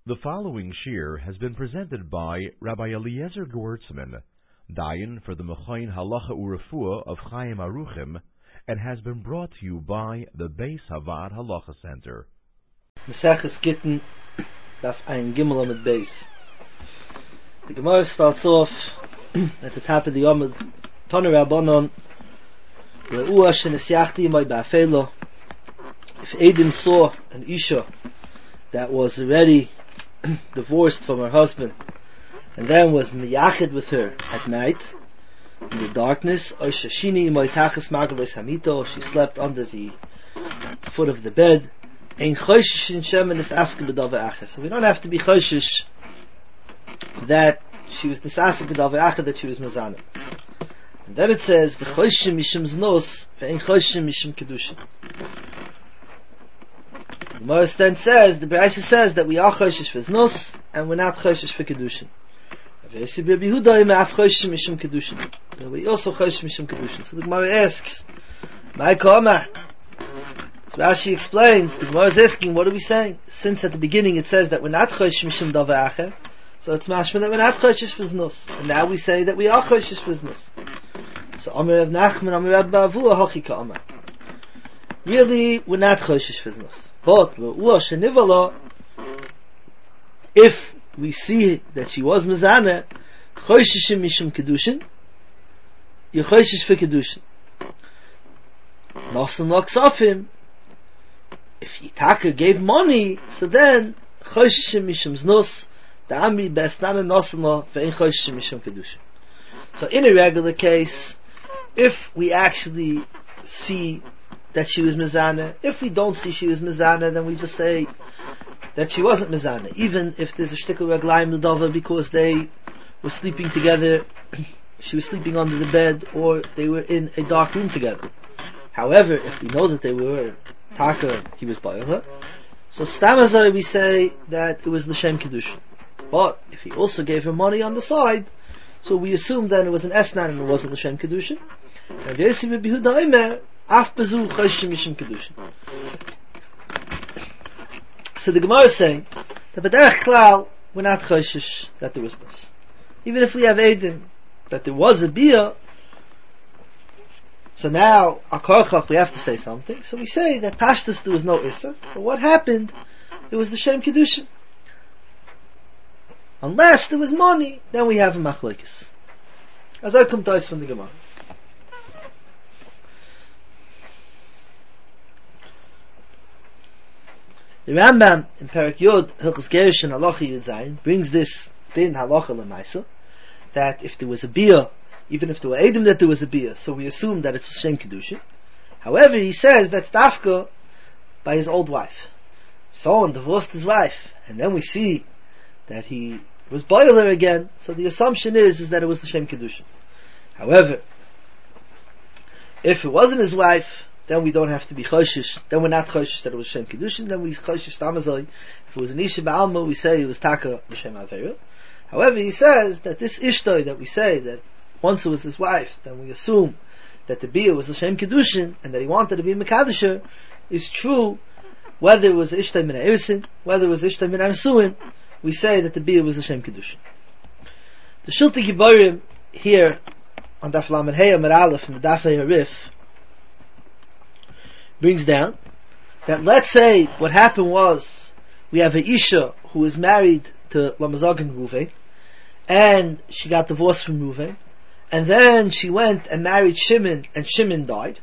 The following shir has been presented by Rabbi Eliezer Gewurtzman, Dayan for the Mechayin Halacha Urefuah of Chaim Aruchim, and has been brought to you by the Beis Havad Halacha Center. Maseches Gittin, Daf Ein Gimel Amud Beis. The Gemara starts off at the top of the Amud, Tanu Rabbanon, Re'ua shenesyachti imay ba'afelo. If Edim saw an Isha that was already divorced from her husband and then was miyachid with her at night in the darkness, or shashini moitachas margalos hamito, she slept under the foot of the bed. Ein choishish in shemen is asking b'dava achas. So we don't have to be choishish that she was nisasik b'dava achas, that she was mazana. And then it says b'choishim mishum znos ve'ein choishim mishum kedushin. The Gemara then says, the Beraisa says that we are choishish for znos and we're not choishish for kedushin. We also choishish mishum kedushin. So the Gemara asks, "My Kamar." So Rashi explains, the Gemara is asking, what are we saying? Since at the beginning it says that we're not choishish mishum davar acher, so it's mashma that we're not choishish for znos, and now we say that we are choishish for znos. So Amar Rav Nachman, Amar Rav Bavua, Hachi Kamar. Really, we're not choishish for znos. But if we see that she was mezaneh, choishishim mishum kedushin, you're choishish for kedushin. Nosan loksafim, if Yitaka gave money, so then choishishim mishum znos, the amri besnana nosan lo ve'en choishishim mishum kedushin. So in a regular case, if we actually see that she was mezaneh, if we don't see she was mezaneh, then we just say that she wasn't mezaneh, even if there's a shtickle reglaim l'dava because they were sleeping together, she was sleeping under the bed, or they were in a dark room together. However, if we know that they were taka, he was by her, so stamazai we say that it was l'shem kedushin. But if he also gave her money on the side, so we assume that it was an esnan and it wasn't l'shem kedushin. And Yosef Behuda Omer, af bezu choshim mishum kedushin. So the Gemara is saying that b'derech klal we're not choshish that there was this. Even if we have edim that there was a bia, so now akarchach we have to say something. So we say that pashtus there was no issa, but what happened? It was the shem kedushin. Unless there was money, then we have a machlokes. As I come to us from the Gemara. The Rambam in Perek Yod Hilchos Gerushin Halacha Yud Zayin brings this din halacha l'maisa that if there was a bia, even if there were edim that there was a bia, so we assume that it's Shem Kedushin. However, he says that's dafka by his old wife. Someone divorced his wife, and then we see that he was boiler again. So the assumption is that it was the Shem Kedushin. However, if it wasn't his wife, then we don't have to be choshish. Then we're not choshish that it was Shem Kedushin. Then we choshish tamazoi. If it was an Isha Ba'alma, we say it was taka l'shem Avera. However, he says that this Ishtoi that we say that once it was his wife, then we assume that the Bia was Shem Kedushin and that he wanted to be Mekadisher is true. Whether it was Ishtoi min ha'irsin, whether it was Ishtoi min ha'irsuin, we say that the Bia was Shem Kedushin. The Shulti Giborim here on Daf Lamed Hey Amar Aleph and the Daf Harif brings down that let's say what happened was we have a Isha who was married to Lamazag and Ruvain, and she got divorced from Ruvain, and then she went and married Shimon, and Shimon died.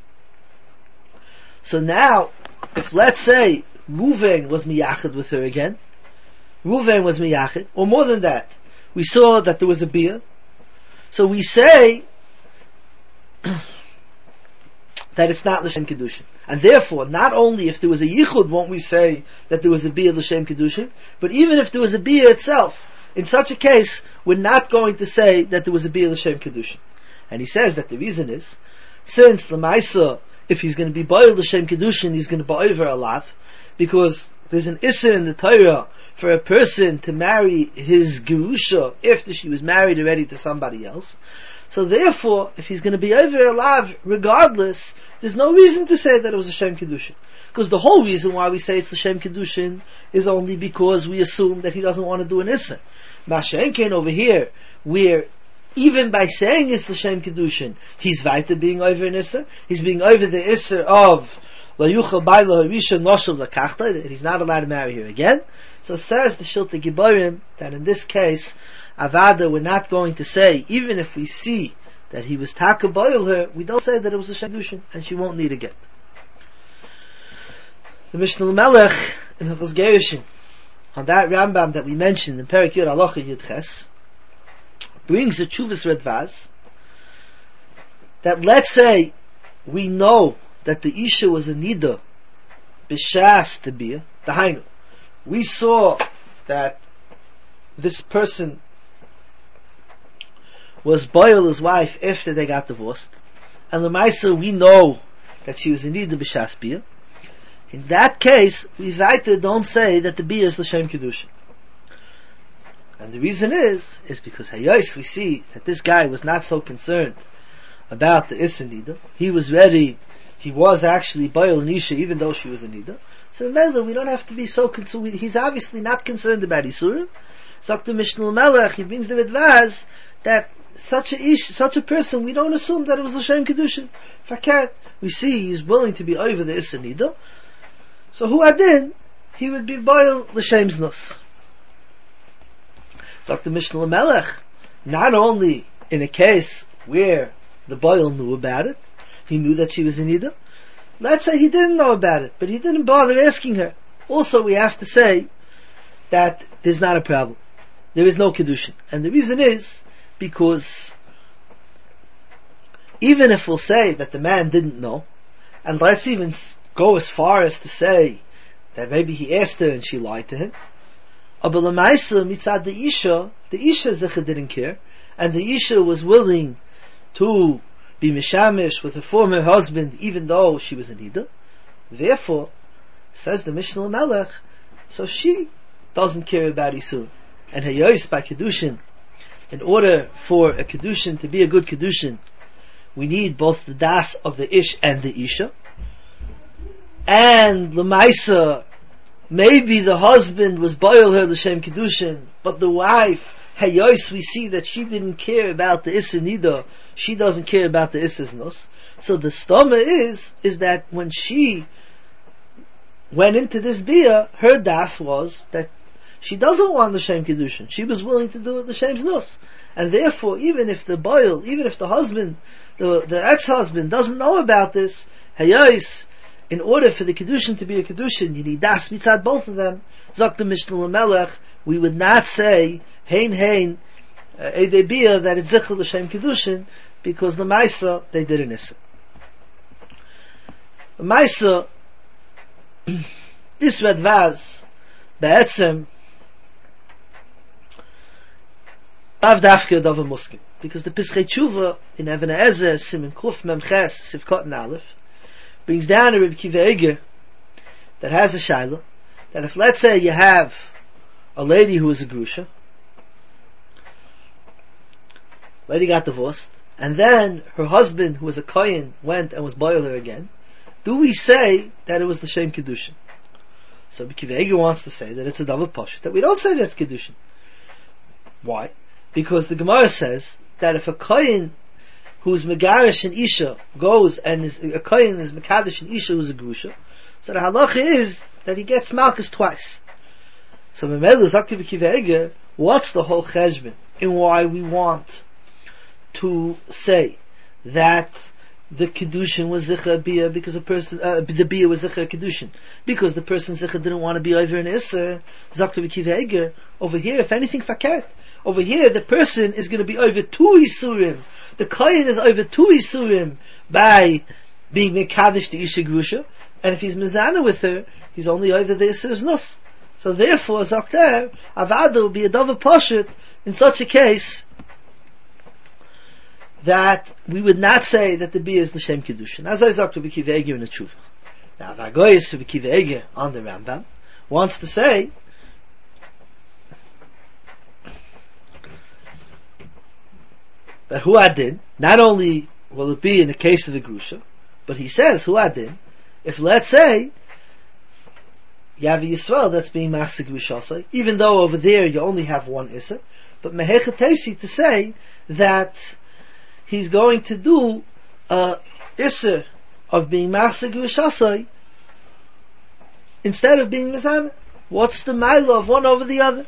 So now, if let's say Ruvain was miyachid with her again, Ruvain was miyachid, or more than that, we saw that there was a bia, so we say that it's not l'shem kedushin, and therefore, not only if there was a yichud won't we say that there was a bia l'shem kedushin, but even if there was a bia itself, in such a case, we're not going to say that there was a bia l'shem kedushin. And he says that the reason is, since l'maisa, if he's going to be ba'il l'shem kedushin, he's going to ba'il a lot, because there's an issa in the Torah for a person to marry his gerusha after she was married already to somebody else. So therefore, if he's going to be over alive regardless, there's no reason to say that it was a Shem Kedushin. Because the whole reason why we say it's L'Shem Kedushin is only because we assume that he doesn't want to do an Isser. Mashenken over here, where even by saying it's L'Shem Kedushin, he's weiter being over an Isser. He's being over the Isser of La Yuchel Baila Harisha Noshav Lakachta, that he's not allowed to marry her again. So says the Shiltei Giborim that in this case, Avada, we're not going to say, even if we see that he was taka boil her, we don't say that it was a Kedushin, and she won't need a get. The Mishnah Melech in Hilchos Gerushin, on that Rambam that we mentioned in Perek Yud Halacha Yud Ches, brings a Chuvas Redvaz, that let's say we know that the Isha was a Nida, B'shas Tebiyah, Dahainu. We saw that this person was boil his wife after they got divorced, and Lemaisa we know that she was in need of b'shas biyah. In that case, we weiter don't say that the biyah is l'shem kedushin, and the reason is because hayos we see that this guy was not so concerned about the Issa Nida. He was ready. He was actually boil Nisha even though she was a Nida. So Mela, we don't have to be so concerned. He's obviously not concerned about Isurim. Zakta Mishnah Melech, he brings the Redvaz that such a person, we don't assume that it was L'Shem Kedushin. Fakat, we see he's willing to be over the Issa Nida. So who adin, he would be boil L'Shem's Nus. Zakta Mishnah Melech, not only in a case where the boil knew about it, he knew that she was in Nida. Let's say he didn't know about it, but he didn't bother asking her. Also, we have to say that there's not a problem. There is no Kedushin. And the reason is because even if we'll say that the man didn't know, and let's even go as far as to say that maybe he asked her and she lied to him, but l'maisa mitzad the Isha Zecha didn't care, and the Isha was willing to be mishamish with her former husband even though she was a Nida. Therefore, says the Mishnah Melech, so she doesn't care about Isur. And hayos by Kedushin, in order for a Kedushin to be a good Kedushin, we need both the das of the Ish and the Isha. And L'maisa, maybe the husband was boil her L'Shem Kedushin, but the wife, hayos, we see that she didn't care about the Isser Nida, she doesn't care about the Isser's Nus. So the stoma is that when she went into this bia, her das was that she doesn't want the Shem Kedushin. She was willing to do it the Shem's Nus. And therefore, even if the husband, the ex-husband doesn't know about this, hayos, in order for the Kedushin to be a Kedushin, you need das mitzad both of them. Zok the Mishnah Melech, we would not say hein edei bia that it's zichel l'shem kedushin, because the Maisa they did an Issa. The Maisa, this Redvaz be'etzem av dafke dov muskim, because the Pischei Tshuva in Even Ezer Siman Kuf Mem Ches Sivkot Aleph brings down a Rebbe Kiva Eger that has a shaila that if let's say you have a lady who is a grusha, lady got divorced, and then her husband who was a kohen went and was boil her again, do we say that it was the Shem Kedushin? So Kiva Eger wants to say that it's a double pashut, that we don't say that's Kedushin. Why? Because the Gemara says that if a kohen who's megarish and isha goes and a kohen is mekadosh and isha who's a grusha, so the halacha is that he gets malchus twice. So Memelu Zakti Kiva Eger, what's the whole cheshbon in why we want to say that the kedushin was zicha bia because the bia was zicha kedushin because the person zicha didn't want to be over an iser. Zakti Kiva Eger, over here, if anything fakert, over here the person is going to be over 2 isurim. The kohen is over 2 isurim by being mekadosh the isha grusha, and if he's mezana with her, he's only over the iser's nus. So therefore, Zakter, Avada will be a double pashut in such a case that we would not say that the bia is the Shem Kedushin. As I talked to Kiva Eger in the Tshuva. Now, the Agoyes of Kiva Eger on the Rambam wants to say that Hu Adin, not only will it be in the case of a Grusha, but he says Hu Adin, if let's say you have a Yisrael that's being Machzik Rishasai, even though over there you only have one Isser, but Mehechatesi to say that he's going to do Isser of being Machzik Rishasai instead of being Mizana. What's the Maila of one over the other?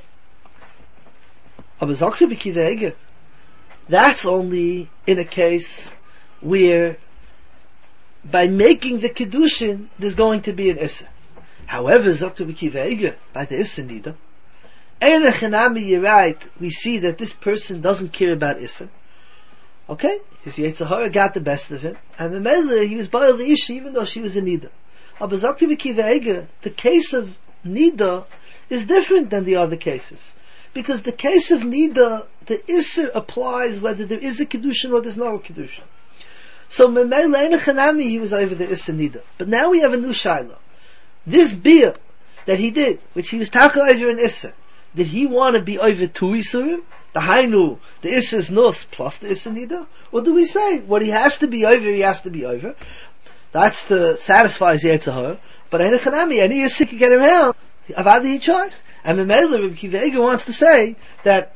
That's only in a case where by making the Kedushin there's going to be an Isser. However, Zokta B'Kiva by the Isser Nida, you're right, we see that this person doesn't care about Isser. Okay? His Yetzer Hara got the best of him, and the Mele, he was Baal the Isha even though she was a Nida. But Zokta B'Kiva the case of Nida is different than the other cases. Because the case of Nida, the Isser applies whether there is a Kedushin or there's no Kedushin. So Memele Hanami, he was over the Isser Nida. But now we have a new Shaila. This Bia that he did, which he was taka over an Isser, did he want to be over two Isserim? The Hainu, the Isser's Nus plus the Isser Nida? Or do we say, what he has to be over, he has to be over? That's to satisfy his Yetzer Hara. But Ein Hanami, any Isser can get around. Avadi he tries. And Memele Rabbi Kiva Eiger wants to say that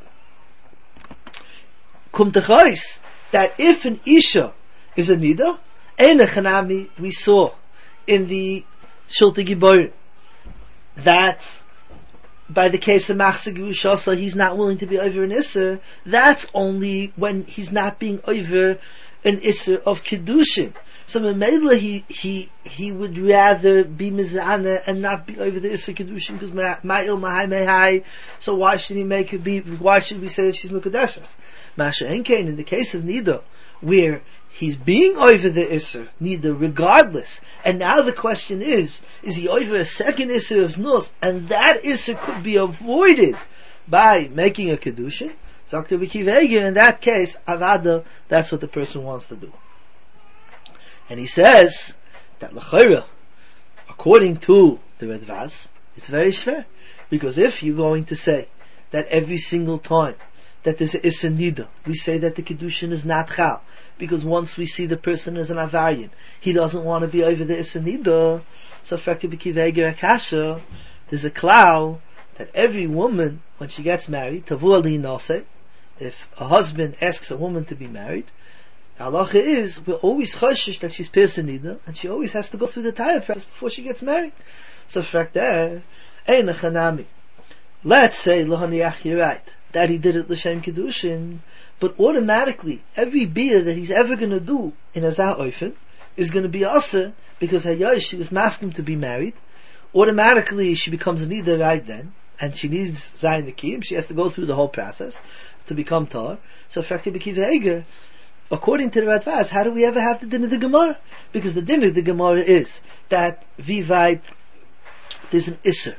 Kum Techais, that if an Isha is a Nida, Ein Hanami, we saw in the Shulti Giborim, that by the case of Machzik Rishasa, he's not willing to be over an Isser. That's only when he's not being over an Isser of Kedushin. So Memela, he would rather be Mizana and not be over the Isser Kedushin because Ma'il Mahai Mehai. So why should he make it be? Why should we say that she's Mukadeshas? Masha Enkein, in the case of Nida, where he's being over the Isser Nida regardless, and now the question is he over a second Isser of Znus, and that Isser could be avoided by making a Kedushin? So in that case, Avada, that's what the person wants to do. And he says that l'chayra, according to the Redvaz, it's very fair. Because if you're going to say that every single time that there's an Isser Nida, we say that the Kedushin is not Chal, because once we see the person as an Avarian, he doesn't want to be over the Isser Nida. So Akasha, there's a klal that every woman, when she gets married, Tavu Ali Nase, if a husband asks a woman to be married, the halacha is, we're always choshish that she's Pirsa Nida, and she always has to go through the tire process before she gets married. So fact there, Ein Chanami. Let's say, Lohaniach, you're right, that he did it L'Shem Kedushin, but automatically, every beer that he's ever going to do in Azah Oifen is going to be Aser, because Hayosh, she was masking to be married. Automatically, she becomes a Nida right then, and she needs Zayin Nekim, she has to go through the whole process to become Tar. So Fakti B'Kiva Eiger, according to the Radvaz, how do we ever have the din of the Gemara? Because the din of the Gemara is that Vivait, there's an Isser.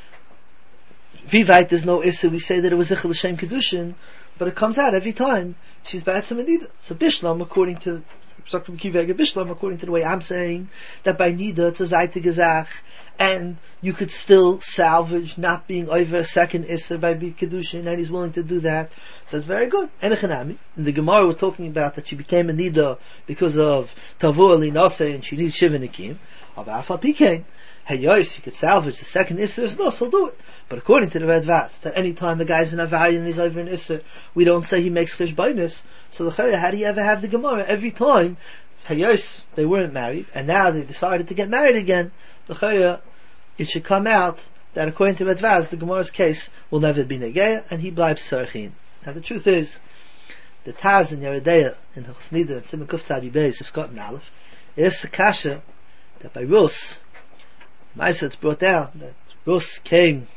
Vivait, there's no Isser. We say that it was Zichel L'Shem Kedushin, but it comes out every time she's Ba'atzim Nida. So Bishlam, according to Bishlam, according to the way I'm saying, that by Nida it's a Zayte Gezach, and you could still salvage not being over a second Isser by Kedushin, and he's willing to do that. So it's very good. Enechanami. In the Gemara we're talking about that she became a Nida because of Tavur Ali Nase and she needs Shiva Nikim. Of Afal Pikain. Hey Yois, you could salvage the second Isser as no, so do it. But according to the Red Vas, that any time the guy's in Avarian and he's over an Isser, we don't say he makes Cheshbonus. So the Chaya, how do you ever have the Gemara? Every time, hey Yois, they weren't married, and now they decided to get married again. The Chaya, it should come out that according to Red Vaz, the Gemara's case will never be Negeya, and he blibes Sarchin. Now the truth is, the Taz in Yeredeya, in Chasnida, and Simon Kuf Tzadi Beis, if got an Aleph, is a kasha that by Rus, Maisa, it's brought down that Rus came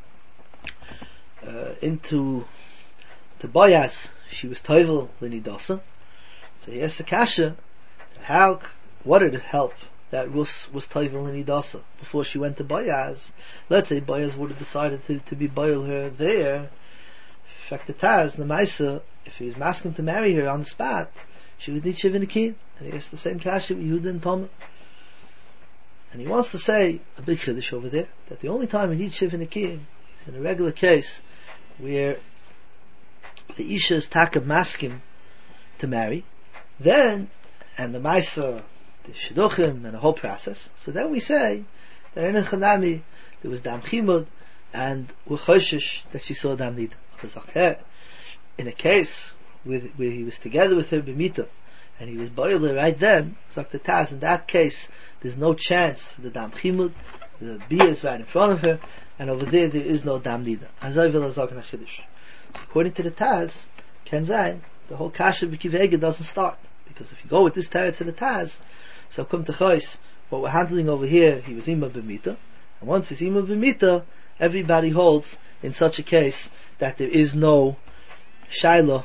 into Boyaz, she was Toivel Linidasa. So he asked the kasha, what did it help that Rus was Toivel Linidasa before she went to Boyaz? Let's say Boyaz would have decided to be Boyal her there. In fact, the Taz, the Maisa, if he was asking to marry her on the spot, she would need Shiva Nikim. And he asked the same kasha with Yehuda and Toma. And he wants to say a big chiddush over there, that the only time he needs Shiva Nikim is in a regular case where the Isha is taka maskim to marry, then, and the Maisa, the Shidduchim, and the whole process. So then we say that in a Chanami, there was Dam Chimud, and we're choshesh that she saw Dam Nida. In a case where he was together with her b'mita, and he was boiler right then, Zak the Taz, in that case, there's no chance for the Dam Chimud, the Bia is right in front of her, and over there is no Dam Nida. So according to the Taz, Ken Zayin, the whole Kasha B'Kivega doesn't start. Because if you go with this Teretz to the Taz, so come to Chois, what we're handling over here, he was Ima B'mita, and once he's Ima B'mita, everybody holds, in such a case, that there is no Shaila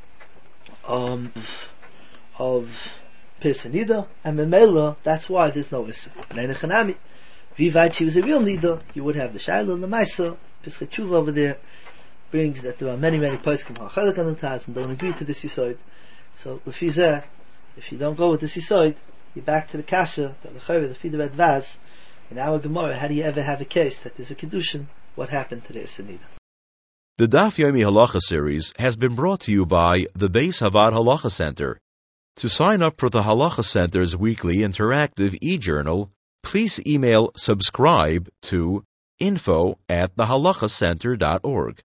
of Pirsa Nida, and Memela, that's why there's no Issa. And in a Chanami, Vivait, she was a real Nida, you would have the Shaila and the Maisa, Pischa Tshuva over there, brings that there are many poskim ha'chalak on the Taz and don't agree to this yisoid. So lefizeh, if you don't go with this yisoid, you're back to the kasha that the Fidah Vaz. In our Gemara, how do you ever have a case that there's a kedushin? What happened to the Isanida? The Daf Yomi Halacha series has been brought to you by the Beis Havad Halacha Center. To sign up for the Halacha Center's weekly interactive e-journal, please email subscribe to info@thehalachacenter.org.